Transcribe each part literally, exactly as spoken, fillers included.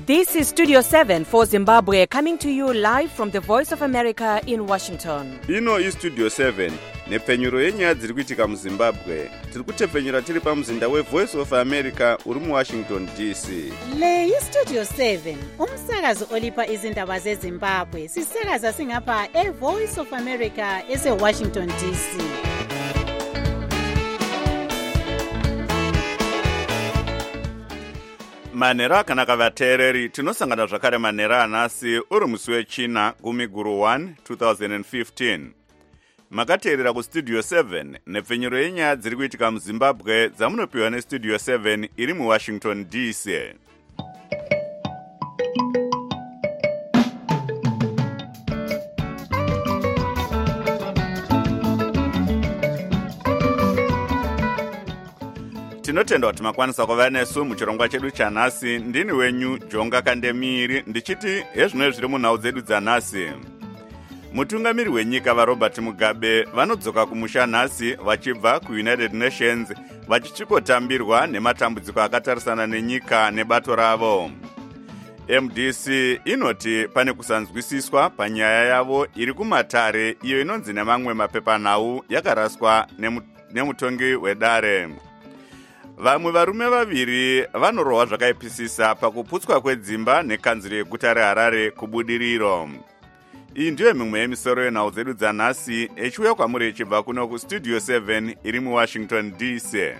This is Studio seven for Zimbabwe, coming to you live from the Voice of America in Washington. Ino is Studio seven, nepfenyuro yenyaya dziri kuitika muZimbabwe. Tiri kutepfenyura tiri pamuzinda we Voice of America uri mu Washington D C. Le yi Studio seven, umsakazo olipa izindaba zeZimbabwe. Sisakaza singapha e Voice of America ese Washington D C. Manera kana kavateereri tinosangana zvakare manera anasi uri musi wechina gumi guru one twenty fifteen. Makateerera kustudio seven nepfenyuro yenyaya dziri kuitika muZimbabwe dzamunopiwa nestudio seven iri muWashington D C. Tinotenda kuti makwanisa kuva nesu muchirongwa chedu chanhasi. Ndini wenyu Jonga Kandemiri ndichiti hezvino zviri munhau dzedu dzanhasi. Mutungamiri wenyika vaRobert Mugabe vanodzoka kumusha nhasi vachibva kuUnited Nations vachichikotambirwa nematambudziko akatarisana nenyika nebato ravo. M D C inoti pane kusanzwisiswa panyaya yavo iri kumatare iyo inonzi nemamwe mapepanhau yakaraswa nemutongi wedare. Vamwe varume vaviri vanorohwa zvakaipisisa pakuputswa kwedzimba nekanzuro yeguta reHarare kubudiriro. Iyi ndiyo mimwe yemisoro yenhau dzedu dzanhasi echiuya kwamuri echibva kuno kustudio seven iri muWashington D C.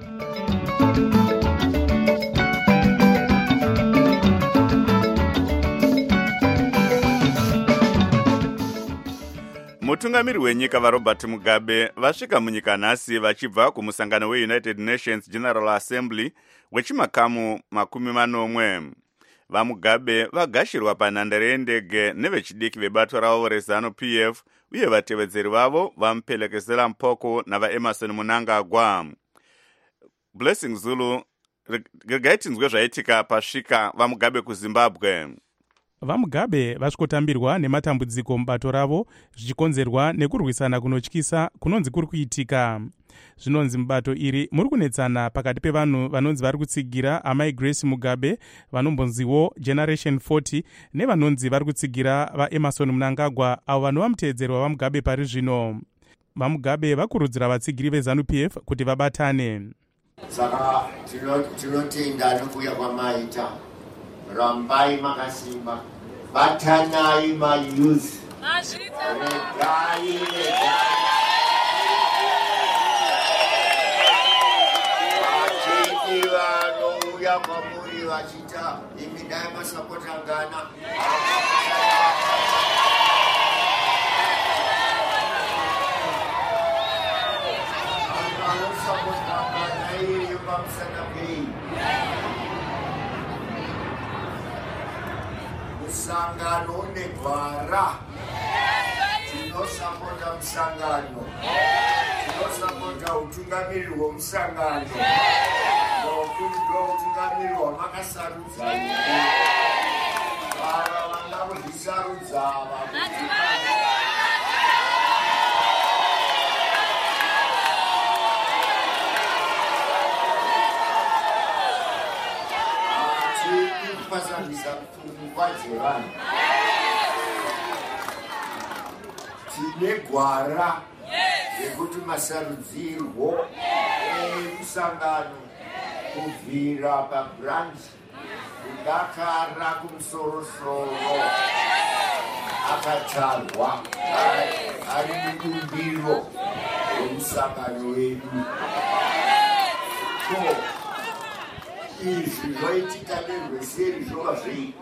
Mutungamiri wenyika vaRobert Mugabe vasvika munyika nhasi vachibva kumusangano weUnited Nations General Assembly wechimakamu makumi manomwe. VaMugabe vagashirwa panhandare yendege nevechidiki vebato ravo reZanu P F uye vatevedzeri vavo vamupelekezera mpoko navaEmerson Mnangagwa. Blessing Zulu, regai tinzwe zvaitika pasvika vaMugabe kuZimbabwe. VaMugabe vasvikotambirwa nematambudziko mubato ravo zvichikonzerwa nekurwisana kunotyisa kunonzi kuri kuitika. Zvinonzi mubato iri muri kunetsana pakati pevanhu vanonzi vari kutsigira amai Grace Mugabe vanombonziwo Generation forty nevanonzi vari kutsigira vaEmerson Mnangagwa avo vanhu vamuteedzeri waVaMugabe pari zvino. VaMugabe vakurudzira vatsigiri veZanu P F kuti vabatane. Saka tinotenda nokuya kwamaita. Rambai makasimba batanai mayuzi regai vachiti vanouya kwamuri vachita imi dai masapotangana vanosapotangana iri pamusana pei Musangano negwara. Tinosapota musangano. Tinosapota utungamiri hwemusangano. Nokuti ndo utungamiri hwamakasarudza. Vava vanga kuzvisarudza pasandisa kufungwadzevana tine gwara rekuti masarudzirwo emusangano kubvira pabranch kudakara kumusorosoro akatarwa ari mubumbiro remusangano wedu. Izvi zvoitika nerweseri zvova zvei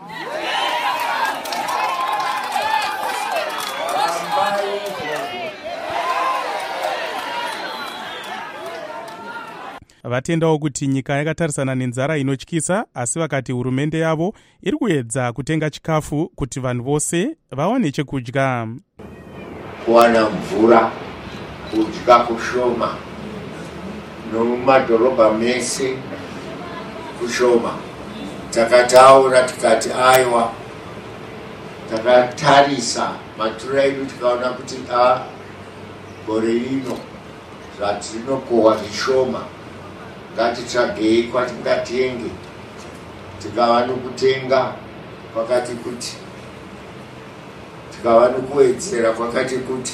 vatendawo kuti nyika yakatarisana nenzara inotyisa, asi vakati hurumende yavo iri kuedza kutenga chikafu kuti vanhu vose vawane chekudya. Kuwana mvura, kudya kushoma, nomumadhorobha mese kushoma. Takataura tikati aiwa, takatarisa matura edu tikaona kuti a gore ino zvatinokohwa zvishoma, ngatitsvagei kwatingatenge tikava nokutenga kwakati kuti, tikava nokuwedzera kwakati kuti,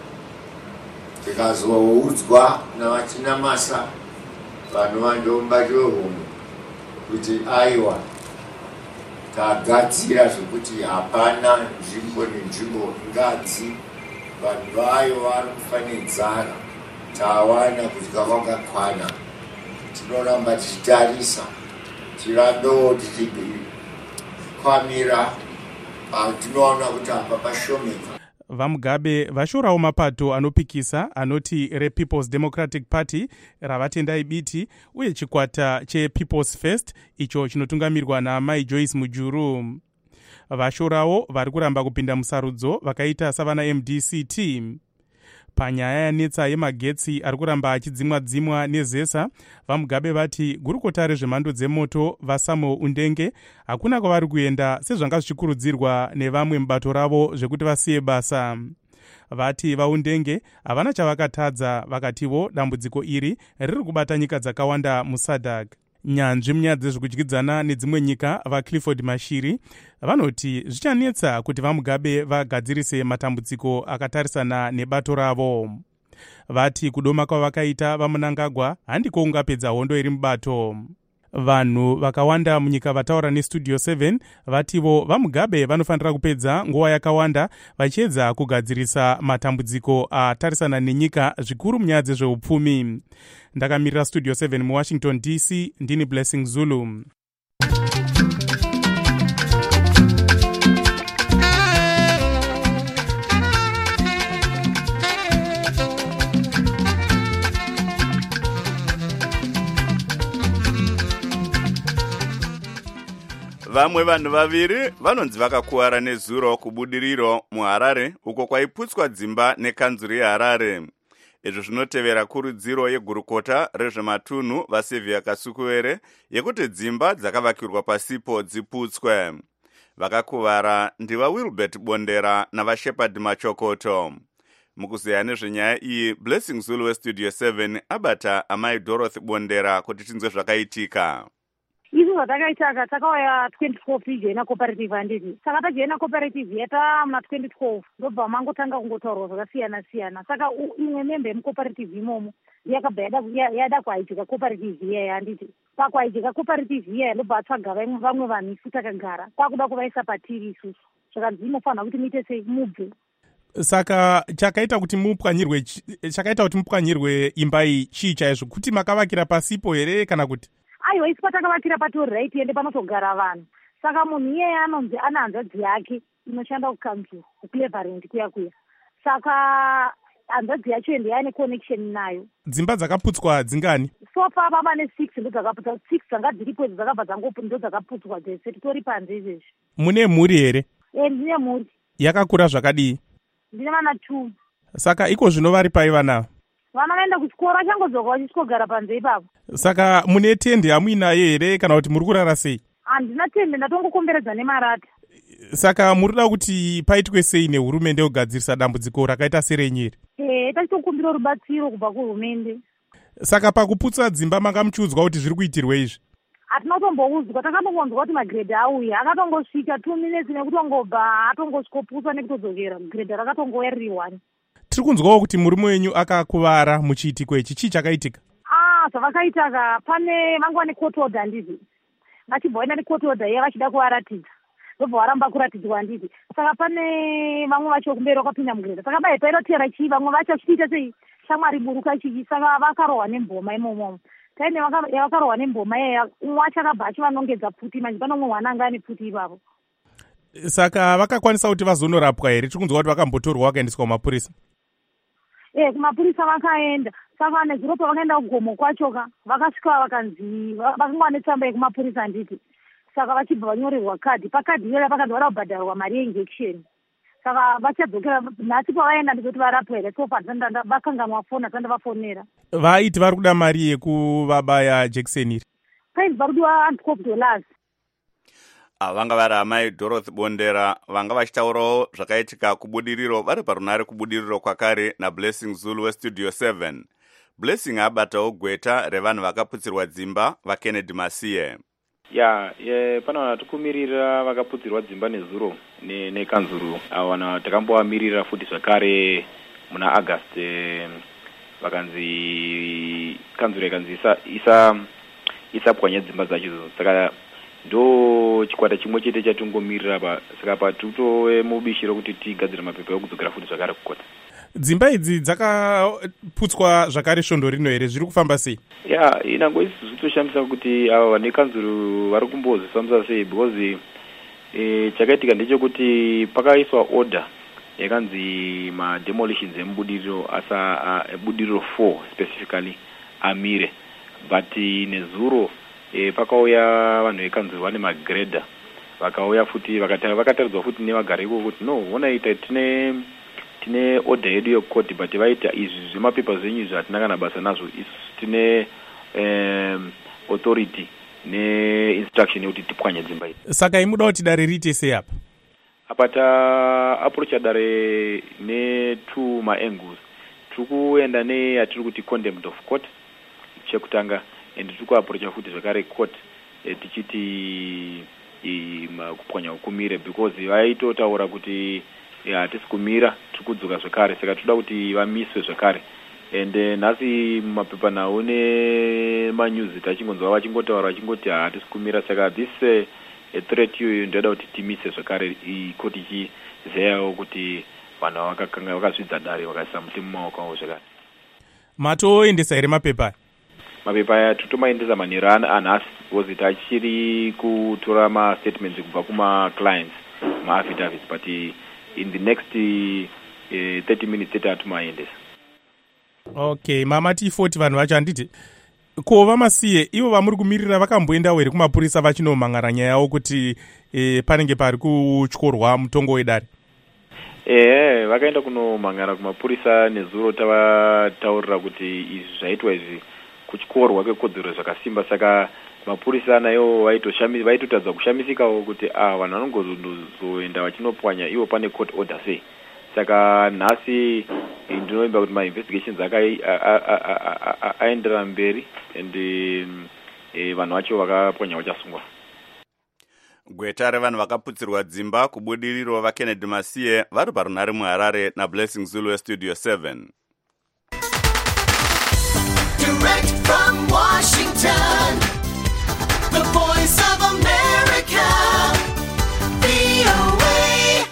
tikazoudzwa navachina masa vanhu vandomba chohumwe kuti aiwa tagadzira zvekuti hapana nzvimbo nenzvimbo ingadzi vanhu vayo vanofanidzana, tawana kudya kwakakwana, tinoramba tichitarisa, tirambewo tichikwamira, tinoona kuti apa pashomeka. VaMugabe vashorawo mapato anopikisa anoti rePeople's Democratic Party ravatendai biti uye chikwata chePeople's First icho chinotungamirwa naMai Joyce Mujuru. Vashorawo vari kuramba kupinda musarudzo vakaita savana M D C T. Panyaya yanetsa yemagetsi ari kuramba achidzimwa dzimwa nezesa, VaMugabe vati gurukota rezvemhando dzemoto vaSamuel Undenge hakuna kwavari kuenda sezvanga zvichikurudzirwa nevamwe mubato ravo zvekuti vasiye basa. Vati vaUndenge havana chavakatadza, vakativo dambudziko iri riri kubata nyika dzakawanda muSADC. Nyanzvi munyaya dzezvekudyidzana nedzimwe nyika vaClifford Mashiri vanoti zvichanetsa kuti VaMugabe vagadzirise matambudziko akatarisana nebato ravo. Vati kudoma kwavakaita vaMunangagwa handiko ungapedza hondo iri mubato. Vanhu vakawanda munyika vataura neStudio seven vativo VaMugabe vanofanira kupedza nguva yakawanda vachiedza kugadzirisa matambudziko atarisana nenyika zvikuru munyaya dzezveupfumi. Ndakamirira Studio seven muWashington D C, ndini Blessing Zulu. Vamwe vanhu vaviri vanonzi vakakuwara nezuro kubudiriro muHarare uko kwaiputswa dzimba nekanzuri yeHarare. Izvo zvinotevera kurudziro yegurukota rezvematunhu vaSevia Kasukuwere yekuti dzimba dzakavakirwa pasipo dziputswe. Vakakuvara ndiva Wilbert Bondera navaShepherd Machokoto. Mukuzeya nezvenyaya iyi, Blessing Zulu weStudio seven abata amai Dorothy Bondera kuti tinzwe zvakaitika. Izvo zvatakaita takauya twenty twelve tijoina cooperative handiti. Saka tajoina cooperative yata muna twenty twelve ndobva mangotanga kungotaurwa zvakasiyana siyana. Saka imwe membe yemucooperative imomo yakabva yada kuaijika cooperative iyaya handiti. Pakuaijika cooperative iyaya ndobva atsvaga vamwe vanhu isu takagara. Kwakuda kuvaisa patiri isusu. Saka dzinofanira kuti muite sei mubve. Saka chakaita kuti mupwanyirwe chakaita kuti mupwanyirwe imba iyi chii chaizvo, kuti makavakira pasipo here kana kuti? Aiwa, isi patakavakira patori raiti ende panotogara vanhu. Saka munhu iyeye anonzi ana hanzvadzi yake inoshanda kukanzuru kucleveland kuya kuya. Saka hanzvadzi yacho ende yaane connection nayo. Dzimba dzakaputswa dzingani? So far baba ne six ndo dzakaputswa, six dzanga dziripo idzi dzakabva dzangopu ndo dzakaputswa dzese titori panze izvezvi. Mune mhuri here? Eh, ndine mhuri. Yakakura zvakadii? Ndine vana two. Saka iko zvino vari pai vana? Vana vaenda kuchikora changodzoka vachitogara panze ipapo. Saka mune tende hamuinayo here kana kuti muri kurara sei? Handina tende, ndatongokomberedza nemarata. Saka murida kuti paitwe sei nehurumende kugadzirisa dambudziko rakaita serenyu here? Eh, tachitokumbira rubatsiro kubva kuhurumende. Saka pakuputsa dzimba mangamuchiudzwa kuti zviri kuitirwe izvi? Hatina kutomboudzwa, takambongonzwa kuti magredhi auya, akatongosvika two minutes nekutongobva atongosvikoputswa nekutodzokera, gredhi rakatongoweri one. Tiri kunzwawo kuti murume wenyu akakuvara muchiitiko ichi, chii chakaitika? Ah, zvavakaitaka pane vangwa necourt order handiti. Vachibva vaenda necourt order iya vachida kuvaratidza. Ndobva varamba kuratidzwa handiti. Saka pane vamwe vacho kumberi vakapinda mugredha. Saka bai painotera chii vamwe vacho vachiita sei shamwari buruka chii, saka vakarohwa nemboma imomo. Taine vakarohwa nemboma iya, umwe wacho akabva achivanongedza pfuti, manje pano umwe mwana anga ane pfuti ipapo. Saka vakakwanisa kuti vazonorapwa here? Tiri kunzwa kuti vakambotorwa vakaendeswa kumapurisa. Eh, kumapurisa vakaenda. Saka nezuro pavakaenda kugomo kwachoka vakasvika vakanzi vakanga netsamba yekumapurisa handiti. Saka vachibva vanyorerwa kadhi, pakadhi iyoyo pakanzi vada kubhadharwa mari yeinjection. Saka vachadzokera nhasi pavaenda ndikuti varapwa here, so vakanganwa fona sandavafonera. Vaiti vari kuda mari yekuvabaya jekiseni iri? Kainzi vari kudiwa anti-cop dollars. Vanga vari amai Dorothy Bondera vanga vachitaurawo zvakaitika kubudiriro vari parunare kubudiriro kwakare naBlessing Zulu weStudio seven. Blessing abatawo gweta revanhu vakaputsirwa dzimba vaKennedy Masiye. ya yeah, pana tukumirira vakaputsirwa dzimba nezuro nekanzuru awana takambovamirira futi zvakare muna August eh, vakanzi kanzuru ikanzi isa isa isapwanya dzimba dzacho saka ndo chikwata chimwe chete chatungomirira pa saka patuto mubishiro kuti tigadzira mapepa okudzokera futi zvakare kukota. Dzimba idzi dzakaputswa zvakare svondo rino here zviri kufamba sei? Ya inango isi zvitoshamisa kuti ava vane kanzuru vari kumbozvifambisa sei because eh, chakaitika ndechekuti pakaiswa order yakanzi ma demolitions emubudiriro asa uh, budiriro four specifically amire but nezuro e, pakauya vanhu vekanzuru vane magredha vakauya futi vakataridzwa futi nevagari iko kuti no ona ita tine tine order yedu yekoti but vaita izvi zvemapepa zvenyu zvatina kana basa nazvo tine um, authority ne-instruction yekuti tipwanye dzimba idzi. Saka imuda kuti dare riite sei apa? Apa ta approacha dare ne-two ma-angles. Tiri kuenda neyatiri kuti contempt of court chekutanga and tiri kuapproacha futi zvakare court tichiti kupwanya ukumire because vaitotaura kuti hatisi kumira tiri kudzoka zvakare saka toda kuti vamiswe zvakare and nhasi mumapepa nawo nemanyuzi tachingonzwa vachingotaura vachingoti hatisi kumira saka this uh, a threat iyoyo ndoda kuti timise zvakare ikoti ichizeyawo kuti vanhu vakakanga vakazvidza dare vakaisa mutemo mumaoko avo zvakare. Matoendesa here mapepa? Mapepa aya totomaendesa manheru anhasi because tachiri kutora mastatements kubva kuma-clients ma-affidavits but in the next uh, thirty minutes tete atumaendesa. Okay, mamati forty vanhu vacho handiti ko vamasiye ivo vamuri kumirira vakamboendawo here kumapurisa vachinomhangara nyaya yawo kuti e, panenge pari kutyorwa mutongo wedare? Ehe, vakaenda kunomhangara kumapurisa nezuro tavataurira kuti izvi zvaitwa izvi kutyorwa kwekodzero zvakasimba saka mapurisa nayo vaitotadza kushamisikawo kuti ah vanhu vanongozoenda vachinopwanya ivo pane court order sei. Saka nhasi ndinoimba kuti ma-investigations aenderera mberi and vanhu vacho vakapwanya vachasungwa. Gweta revanhu vakaputsirwa dzimba kubudiriro vaKennedy Masiye vari parunhare muHarare naBlessing Zulu weStudio seven. Direct from Washington, the voice of America, V O A.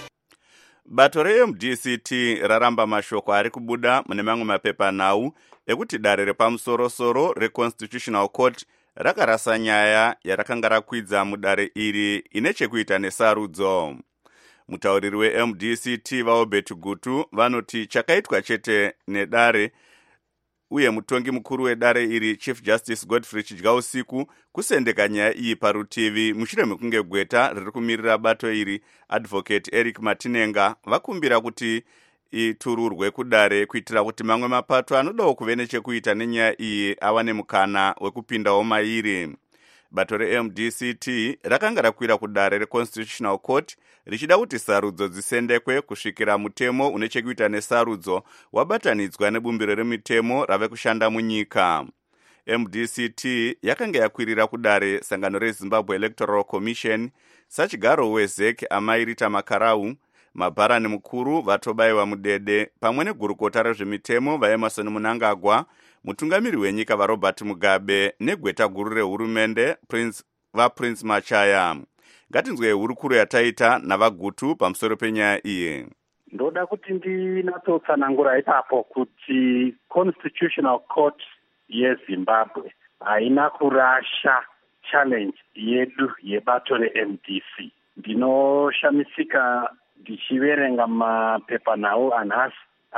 Bato re-M D C T raramba mashoko ari kubuda mune mamwe mapepa nhau ekuti dare repamusoro-soro reConstitutional Court rakarasa nyaya yarakanga rakwidza mudare iri ine chekuita nesarudzo. Mutauriri we-M D C T vaObert Gutu vanoti chakaitwa chete nedare uye mutongi mukuru wedare iri Chief Justice Godfrey Chidyausiku kusendeka nyaya iyi parutivi mushure mekunge gweta riri kumirira bato iri Advocate Eric Matinenga vakumbira kuti itururwe kudare kuitira kuti mamwe mapato anodawo kuve nechekuita nenyaya iyi awane mukana wekupindawo mairi. Bato re-M D C T rakanga rakwira kudare reConstitutional Court richida kuti sarudzo dzisendekwe kusvikira mutemo une chekuita nesarudzo wabatanidzwa nebumbiro remitemo rave kushanda munyika. M D C T yakanga yakwirira kudare sangano reZimbabwe Electoral Commission sachigaro weZek Amairita Makarau, mabharani mukuru vatobayiwa mudede pamwe negurukota rezvemitemo vaEmerson Mnangagwa, mutungamiri wenyika vaRobert Mugabe negweta guru rehurumende Prince vaPrince Machaya. Ngatinzwe hurukuro yataita navaGutu pamusoro penyaya iyi. Ndoda kuti ndinatsotsanangura ipapo kuti Constitutional Court yeZimbabwe haina kurasha challenge yedu yebato re-M D C. Ndinoshamisika ndichiverenga mapepa nawo anhasi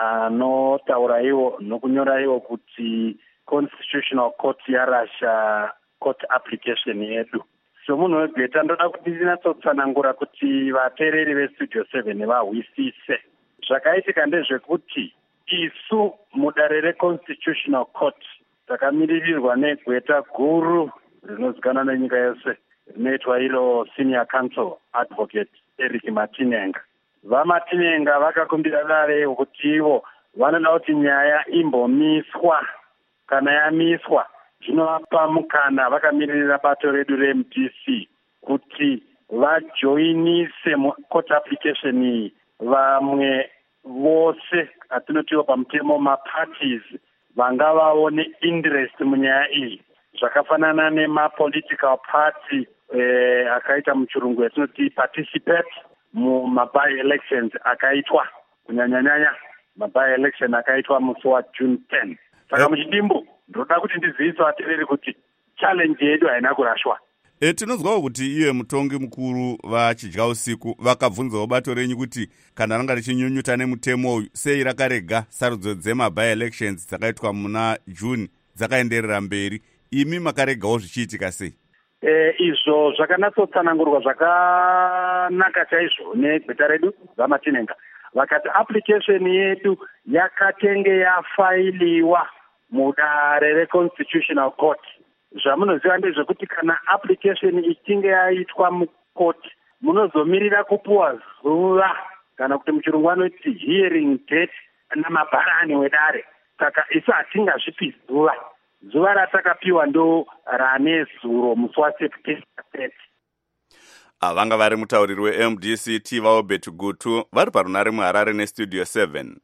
anotaura iwo nokunyora iwo kuti Constitutional Court yarasha court application yedu. So munhu wegweta ndoda kuti ndinatsotsanangura kuti vateereri veStudio seven vahwisise. Zvakaitika ndezvekuti isu mudare reConstitutional Court takamiririrwa negweta guru rinozikanwa nenyika yose rinoitwa iro Senior Counsel Advocate Eric Matinenga. VaMatinenga vakakumbira dare kuti ivo vanoda kuti nyaya imbomiswa. Kana yamiswa zvinovapa mukana vakamirira bato redu reM D C kuti vajoinise court application iyi vamwe vose atinotiwo pamutemo maparties vanga vaone interest munyaya iyi zvakafanana nemapolitical party eh, akaita muchirungu yatinoti participate mumaby elections akaitwa kunyanyanyanya maby election akaitwa musi waJune tenth. Saka muchidimbu ndoda kuti ndizivise vateereri kuti challenge yedu haina kurashwa. E, tinonzwawo kuti iye mutongi mukuru vachidya usiku vakabvunzawo bato renyu kuti kana ranga richinyunyuta nemutemo uyu sei rakarega sarudzo dzemaby elections dzakaitwa muna June dzakaenderera mberi, imi makaregawo zvichiitika sei? E, izvo zvakanatsotsanangurwa zvakanaka chaizvo negweta redu vaMatinenga. Vakati application yedu yakatenge yafailiwa mudare reConstitutional Court. Zvamunoziva ndezvekuti kana application ichinge yaitwa mukoti munozomirira kupuwa zuva kana kuti muchirungu vanoti hearing date namabharani wedare. Saka isu hatingazvipi zuva. Zuva ratakapiwa ndo rane zuro musi waSeptember thirtieth. Avanga vari mutauriri weM D C Tiva Obet Gutu vari parunare muHarare neStudio seven.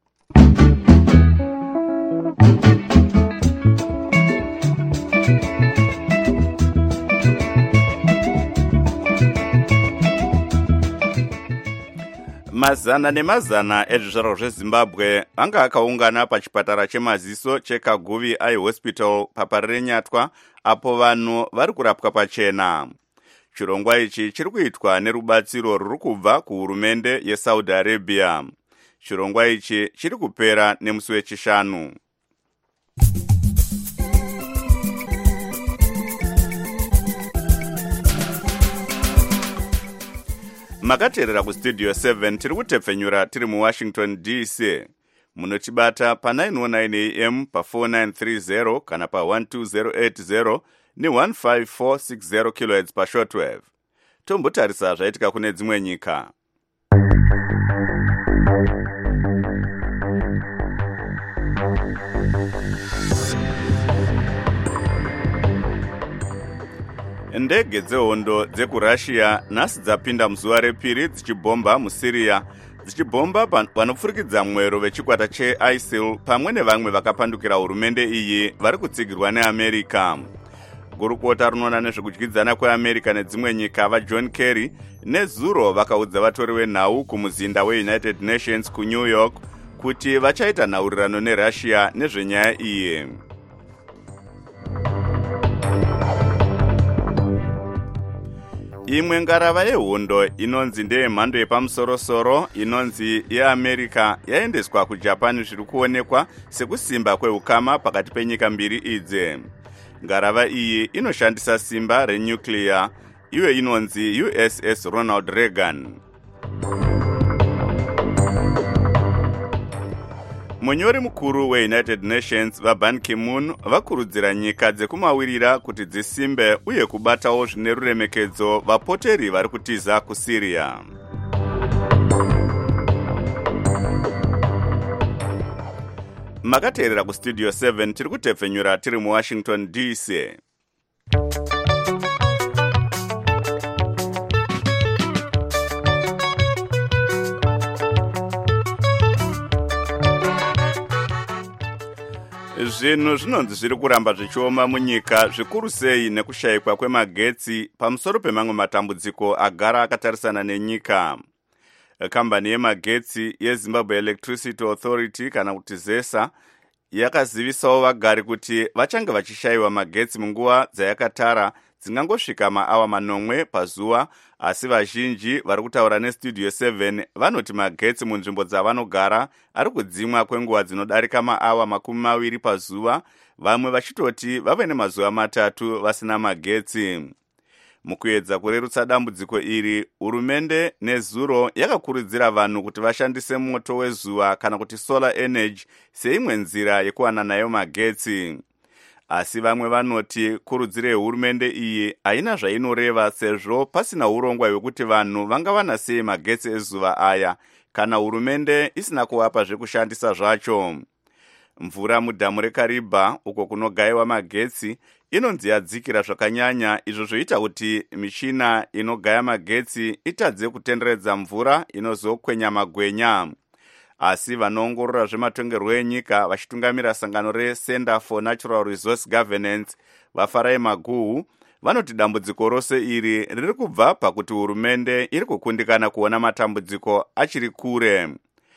Mazana nemazana ezvizvarwa zveZimbabwe anga akaungana pachipatara chemaziso cheKaguvi Eye Hospital paParenyatwa apo vanhu vari kurapwa pachena. Chirongwa ichi chiri kuitwa nerubatsiro ruri kubva kuhurumende yeSaudi Arabia. Chirongwa ichi chiri kupera nemusi wechishanu. Makateerera kuStudio seven tiri kutepfenyura tiri muWashington D C. Munotibata pa nine oh nine A M pa four nine three zero kana pa one two zero eight zero ni one five four six zero kilohertz pa shortwave. Tombotarisa zvaitika kune dzimwe nyika. Ndege dzehondo dzekuRussia nhasi dzapinda muzuva repiri dzichibhomba muSyria, dzichibhomba vanopfurikidza mwero vechikwata cheISIL pamwe nevamwe vakapandukira hurumende iyi vari kutsigirwa neAmerica. Gurukota rinoona nezvekudyidzana kweAmerica nedzimwe nyika vaJohn Kerry nezuro vakaudza vatori venhau kumuzinda weUnited Nations kuNew York kuti vachaita nhaurirano neRussia nezvenyaya iyi. Imwe ngarava yehondo inonzi ndeyemhando yepamusoro-soro inonzi yeAmerica yaendeswa kuJapan zviri kuonekwa sekusimba kweukama pakati penyika mbiri idzi. Ngarava iyi inoshandisa simba renuclear, iwe inonzi U S S Ronald Reagan. Munyori mukuru weUnited Nations vaBan Ki-moon vakurudzira nyika dzekumawirira kuti dzisimbe uye kubatawo zvine ruremekedzo vapoteri vari kutiza kuSyria. Makateerera kuStudio seven tiri kutepfenyura tiri muWashington D C. Zvinhu zvinonzi zviri kuramba zvichioma munyika zvikuru sei nekushayikwa kwemagetsi pamusoro pemamwe matambudziko agara akatarisana nenyika. Kambani yemagetsi yeZimbabwe Electricity Authority kana kuti ZESA yakazivisawo vagari kuti vachange vachishayiwa magetsi munguva dzayakatara dzingangosvika maawa manomwe pazuva, asi vazhinji vari kutaura neStudio seven vanoti magetsi munzvimbo dzavanogara ari kudzimwa kwenguva dzinodarika maawa makumi maviri pazuva, vamwe vachitoti vave nemazuva matatu vasina magetsi. Mukuedza kurerutsa dambudziko iri, hurumende nezuro yakakurudzira vanhu kuti vashandise moto wezuva kana kuti solar energy seimwe nzira yekuwana nayo magetsi. Asi vamwe vanoti kurudziro yehurumende iyi haina zvainoreva sezvo pasina urongwa hwekuti vanhu vangawana sei magetsi ezuva aya kana hurumende isina kuvapa zvekushandisa zvacho. Mvura mudhamu reKariba uko kunogayiwa magetsi inonzi yadzikira zvakanyanya, izvo zvoita kuti michina inogaya magetsi itadze kutenderedza mvura inozokwenya magwenya. Asi vanoongorora zvematongerwo enyika vachitungamira sangano reCenter for Natural Resource Governance vaFarai Maguhu vanoti dambudziko rose iri riri kubva pakuti hurumende iri kukundikana kuona matambudziko achiri kure.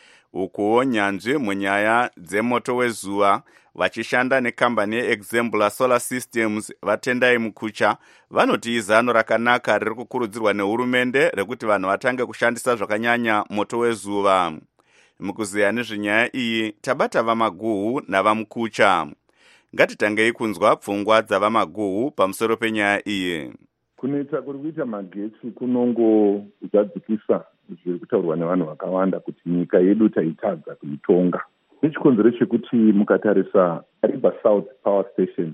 Ukuwo nyanzvi munyaya dzemoto wezuva vachishanda nekambani yeExembla Solar Systems vatendai Mukucha vanoti izano rakanaka riri kukurudzirwa nehurumende rekuti vanhu vatange kushandisa zvakanyanya moto wezuva. Mukuziya nezvenyaya iyi tabata vaMaguhu navaMukucha. Ngatitangei kunzwa pfungwa dzavaMaguhu pamusoro penyaya iyi. Kunoita kuri kuita magetsi kunongozadzikisa zviri kutaurwa nevanhu vakawanda kuti nyika yedu taitadza kuitonga. Nechikonzero chekuti mukatarisa Kariba South Power Station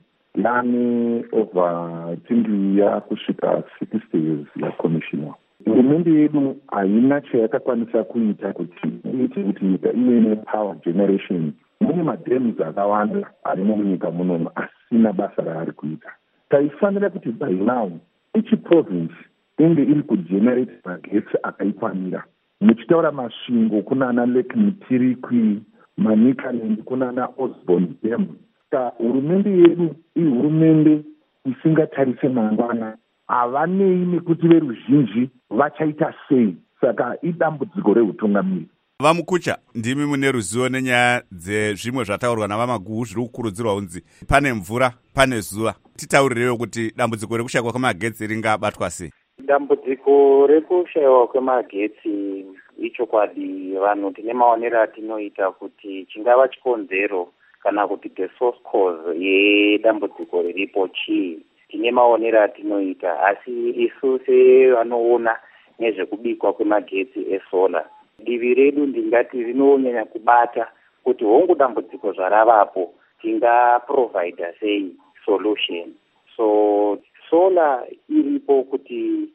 yane over twenty kusvika sixty years yakomishinwa. Hurumende yedu haina chayakakwanisa kuita kuti iite kuti nyika ive nepower generation. Mune madams akawanda arimo munyika munomu asina basa raari kuita. Taifanira kuti by now each province inge iri kugenerate magetsi akaikwanira. Muchitaura masvingo kunana Lake Mitirikwi, Manicaland kunana Osborne Dam. Ka hurumende yedu ihurumende isingatarise mangwana. Havanei nekuti veruzhinji vachaita sei. Saka idambudziko reutungamiri. VaMukucha, ndimi mune ruzivo nenyaya dzezvimwe zvataurwa navaMaguhu zviri kukurudzirwa kunzi pane mvura, pane zuva. Titaurirewo kuti dambudziko rekushayikwa kwemagetsi ringabatwa sei? Dambudziko rekushayikwa kwemagetsi ichokwadi, vanhu tine maonero atinoita kuti chingava chikonzero kana kuti the source cause yedambudziko riripo chii. Tine maonero atinoita, asi isu sevanoona nezvekubikwa kwemagetsi esolar, divi redu ndingati rinonyanya kubata kuti hongu dambudziko zvaravapo tingaprovidha sei solution. So solar iripo kuti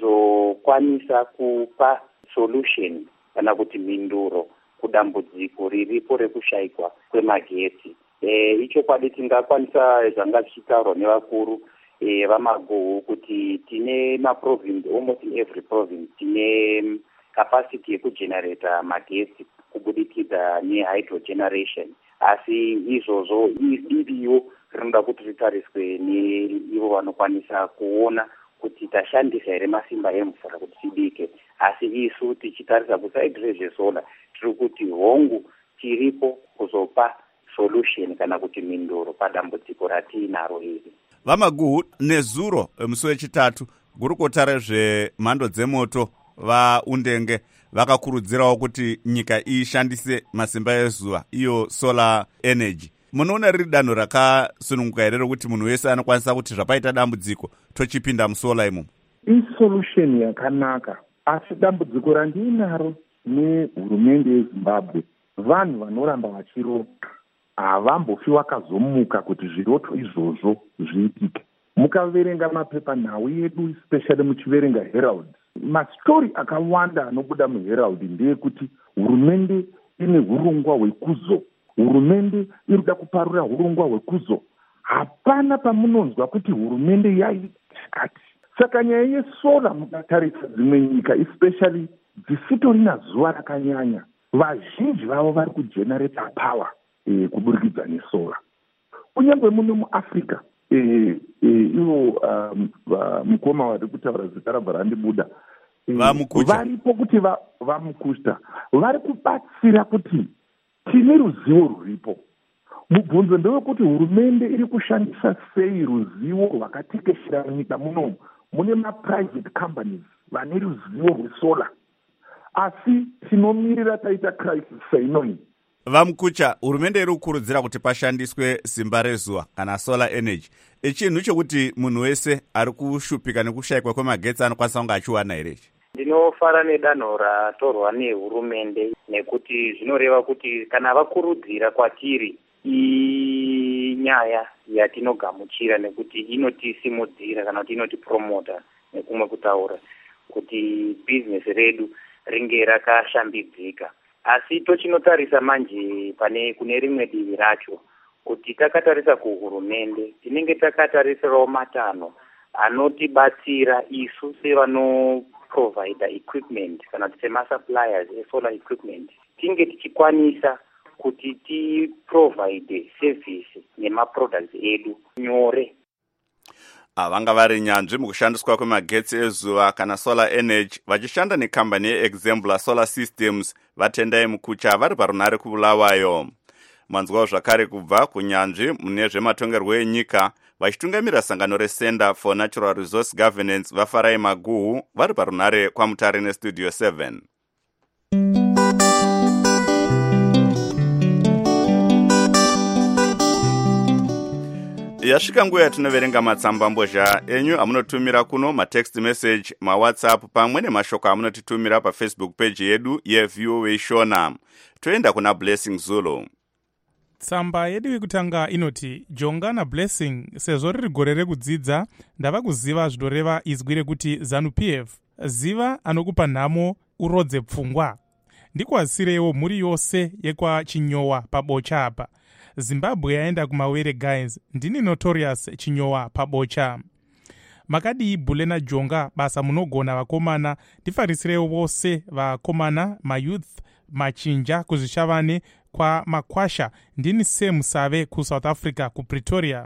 izokwanisa kupa solution kana kuti mhinduro kudambudziko riripo rekushayikwa kwemagetsi. E, ichokwadi tingakwanisa zvanga zvichitaurwa nevakuru e, vaMaguhu kuti tine maprovince, almost in every province tine capacity yekugenerata magetsi kubudikidza nehydrogeneration. Asi izvozvo iriyo rinoda kuti ritariswe neivo vanokwanisa kuona kuti tashandisa here masimba emvura kuti tibike. Asi isu tichitarisa kusaidi rezvesolar tiri kuti hongu tiripo kuzopa solution kana kuti mhinduro padambudziko ratiinaro iri. VaMaguhu, nezuro musi wechitatu gurukota rezvemhando dzemoto vaUndenge vakakurudzirawo kuti nyika ishandise masimba ezuva, iyo solar energy. Munoona riri danho rakasununguka here rokuti munhu wese anokwanisa kuti zvapaita dambudziko tochipinda musolar imomo? Isolution yakanaka, asi dambudziko randinaro nehurumende yeZimbabwe, vanhu vanoramba vachiroka havambofi vakazomuka kuti zviroto izvozvo zviitike. Mukaverenga mapepanhau yedu, especially muchiverenga Herald, mastori akawanda anobuda muHerald ndeyekuti hurumende ine hurongwa hwekuzo, hurumende irikuda kuparura hurongwa hwekuzo. Hapana pamunonzwa kuti hurumende yaikati. Saka nyaya yesolar mukatarisa dzimwe nyika, especially dzisitorina zuva rakanyanya, vazhinji vavo vari kugenerata power e, kuburikidza nesolar. Kunyange muno muAfrica, e, e, ivo um, mukoma vari kutaura zita rabva randibuda, e, varipo kuti vaMukucha vari kubatsira kuti tine ruzivo ruripo. Mubvunzo ndewekuti hurumende iri kushandisa sei ruzivo rwakatekeshera munyika munomu. Mune maprivate companies vane ruzivo rwesolar, asi tinomirira taita crisis sainoi. VaMukucha, hurumende iri kukurudzira kuti pashandiswe simba rezuva kana solar energy. Echinhu chokuti munhu wese ari kushupika nekushayikwa kwemagetsi anokwanisa kunge achiwana here? Ndinofara nedanho ratorwa nehurumende nekuti zvinoreva kuti kana vakurudzira kwatiri inyaya yatinogamuchira nekuti inotisimudzira kana kuti inotipromota nekumwe kutaura kuti business redu ringe rakashambidzika. asi tochinotarisa manje pane kune rimwe divi racho kuti takatarisa kuhurumende tinenge takatarisirawo matanho anotibatsira isu sevanoprovida equipment kana kuti semasuppliers esolar equipment tinge tichikwanisa kuti tiprovide service nemaproducts edu nyore. Vanga vari nyanzvi mukushandiswa kwemagetsi ezuva kana solar energy vachishanda nekambani yeExembla Solar Systems vatendai mukucha vari parunare kubulawayo. Manzwawo zvakare kubva kunyanzvi mune zvematongerwo enyika vachitungamira sangano reCenter for Natural Resource Governance vafarai Maguhu vari parunare kwaMutare neStudio seven. Yasvika nguva yatinoverenga matsamba mbozha enyu amunotumira kuno, matext message, mawhatsapp pamwe nemashoko amunotitumira pafacebook page yedu yeV O A Shona. Toenda kuna Blessing Zulu. Tsamba yedu yekutanga inoti, Jonga na Blessing, sezvo riri gore rekudzidza, ndava kuziva zvinoreva izwi rekuti ZANU-P F. Ziva anokupa nhamo urodze pfungwa. Ndikwasirewo muri yose yekwa Chinyowa pabocha apa. Zimbabwe yaenda kumawere guys, ndini Notorious Chinyowa pabocha. Makadi Bulena Jonga basa munogona vakomana, ndifarisirewo vose vakomana, mayouth, machinja kuzvishavane kwa makwasha, ndini Sam Save ku South Africa ku Pretoria.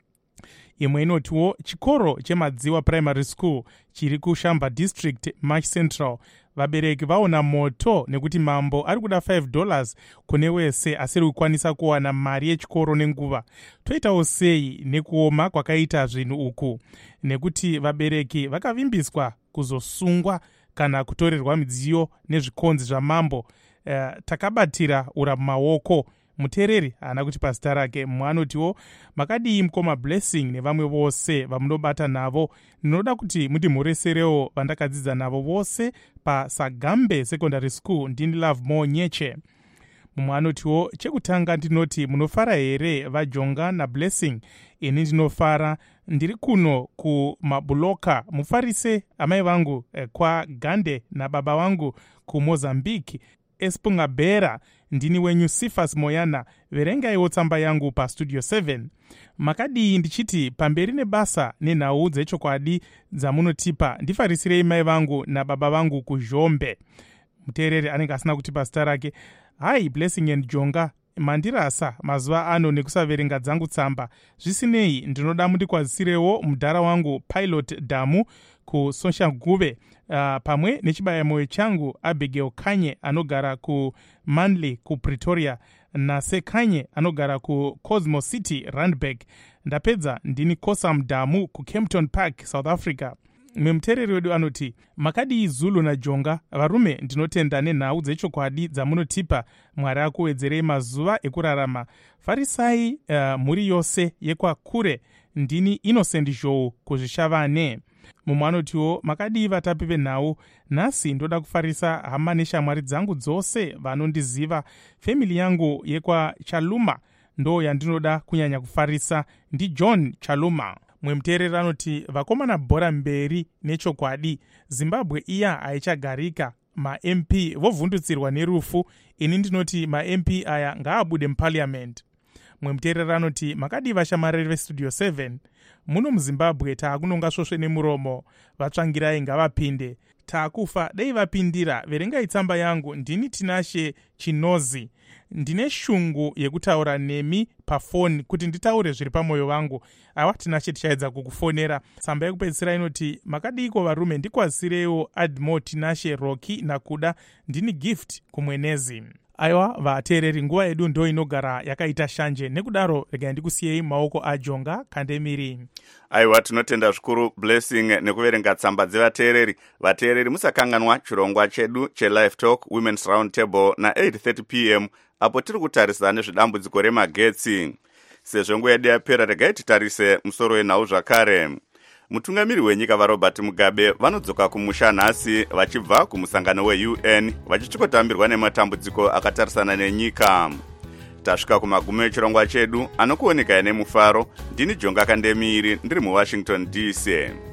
Imwe inotiwo chikoro chemadziwa primary school chiri kuShamba district March Central. Vabereki vaona moto nekuti mambo ari kuda five dollars kune wese asiri kukwanisa kuwana mari yechikoro nenguva. Toitawo sei nekuoma kwakaita zvinhu uku, nekuti vabereki vakavimbiswa kuzosungwa kana kutorerwa midziyo nezvikonzi zvamambo. Uh, takabatira ura maoko. Mutereri haana kuti pasita rake. Mwanotiwo, makadii mukoma Blessing nevamwe vose vamunobata navo, ndinoda kuti mutimureserewo vandakadzidza navo vose paSagambe Secondary School, ndini Love More Nyeche. Mumwe anotiwo, chekutanga ndinoti munofara here vaJonga na Blessing? Ini ndinofara, ndiri kuno kuMabuloka. Mufarise amai vangu eh, kwa Gande na baba vangu kuMozambique. Espungabera, ndini wenyu Sifas Moyana. Verengaiwo tsamba yangu pa Studio seven. Makadii ndichiti pamberi nebasa nenhau dzechokwadi dzamunotipa, ndifarisirei mai vangu na baba vangu kuZhombe. Mutereri anenge asina kutipa zita rake. Hai Blessing and Jonga, mandirasa mazuva ano nekusaverenga dzangu tsamba. Zvisinei, ndinoda mundikwazisirewo mudhara wangu Pilot Damu ku Soshanguve, uh, pamwe nechibayamoyo changu Abigail Kanye anogara ku Manly ku Pretoria, nase Kanye anogara ku Cosmo City Randburg. Ndapedza ndini Kosam Damu ku Kempton Park South Africa. Mwemutereri wedu anoti, makadii Zulu na Jonga, varume ndinotenda nenhau dzechokwadi dzamunotipa. Mwari akuwedzerei mazuva ekurarama. Farisai uh, muri yose yekwa kure, ndini Innocent Joe kuzvishavane. Mumwe anotiwo, makadii vatapi venhau, nhasi ndoda kufarisa hama neshamwari dzangu dzose vanondiziva. Family yangu yekwa Chaluma ndo yandinoda kunyanya kufarisa, ndi John Chaluma. Mwemutereri anoti, vakomana bhora mberi nechokwadi. Zimbabwe iya haichagarika. Ma-M P vovhundutsirwa nerufu. Ini ndinoti ma-M P aya ngaabude muparliament. Mwemutereri anoti, makadii vashamareri veStudio seven? Muno muZimbabwe taakunonga svosve nemuromo. Vatsvangirai ngavapinde. Taakufa dei vapindira. Verengai tsamba yangu, ndini Tinashe Chinozi. Ndine shungu yekutaura nemi pafoni kuti nditaure zviri pamwoyo wangu. Awa Tinashe tichaedza kukufonera. Tsamba yekupedzisira inoti, makadiko varume, ndikwazisirewo Admo Tinashe Rocky nakuda, ndini Gift kumwenezi. Aiwa vateereri, nguva yedu ndo inogara yakaita shanje, nekudaro regai ndikusiyei maoko aJonga Kandemiri. Aiwa tinotenda zvikuru Blessing nekuverenga tsamba dzevateereri. Vateereri musakanganwa chirongwa chedu cheLive Talk Women's Round Table na eight thirty p m apo tiri kutarisana nezvidambudziko remagetsi. Sezvo nguva yedu yapera, regai titarise musoro wenhau zvakare. Mutungamiri wenyika vaRobert Mugabe vanodzoka kumusha nhasi vachibva kumusangano weU N vachichikotambirwa nematambudziko akatarisana nenyika. Tasvika kumagumo echirongwa chedu, anokuoneka nemufaro. Ndini Jonga Kandemiri, ndiri muWashington D C.